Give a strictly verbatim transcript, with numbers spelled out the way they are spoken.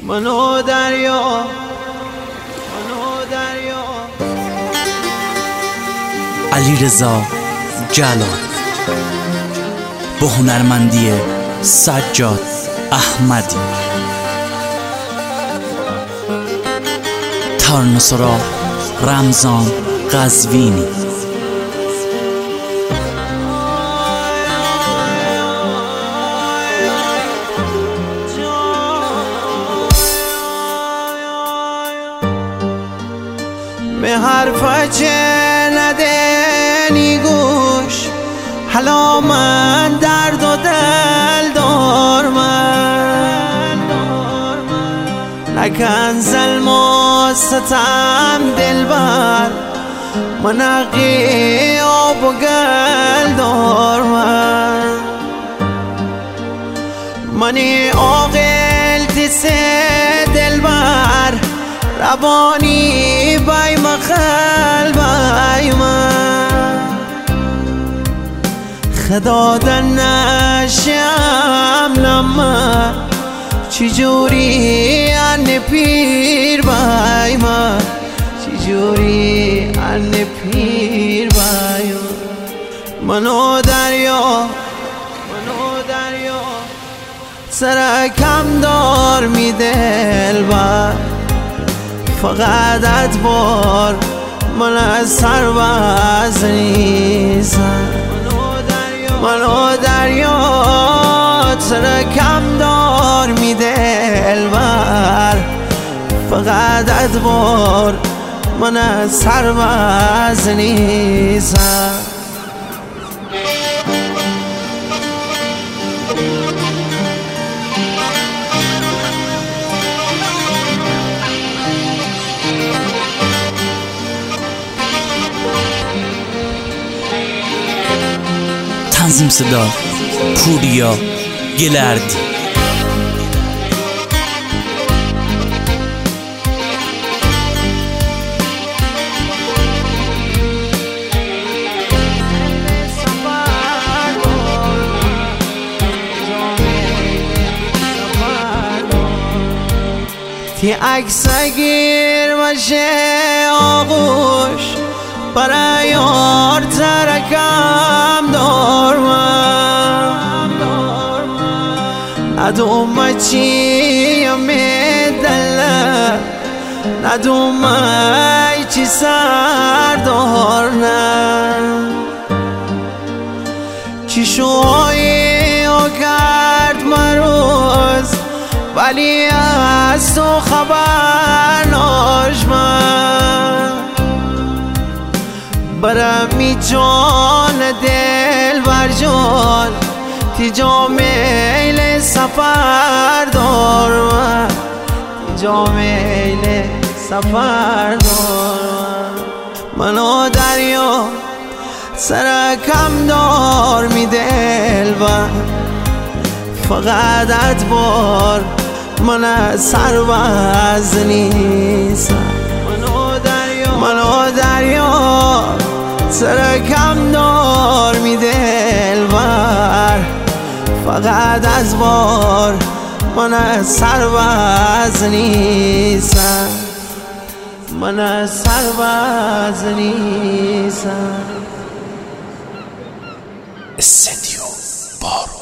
منو دریا منو دریا علیرضا جلال با هنرمندی سجاد احمدی، تارنسرا رمضان قزوینی. به حرفا چه ندنی گوش، حالا من درد و دل دار من نکن ظلم و ستم دلبر، من حقی آب و گل دار من منی عاقل تیسه دلبر، ربانی بای مخل بای من خدا در نشم لما چی جوری ان پیر بای من، چی جوری ان پیر بای من. منو دریا منو دریا سر کم دار می دلبر، فقط ادبار من از سر باز نیستم. منو دریا سر کم دار می دلبر، فقط ادبار من از سر باز نیستم. تنظیم صدا پوریا گلردی. تی عکس گیر باشه آغوش، برای یار ترکم دار من ندوم چی میدله، ندوم چی سر دار نه چی شوی و کرد مروز، ولی از تو خبر ناش من برم می جان دل بر جان، تی جا میل سفر دار من، تی جا میل سفر دار من. منو دریا سر کم دار می دل بر، فقط ادبار من از سر باز نیستم. منو دریا منو دریا سر کم دار می دلبر، فقط از بار من از سر باز نیستم. من از سر باز نیستم. استدیو بارو.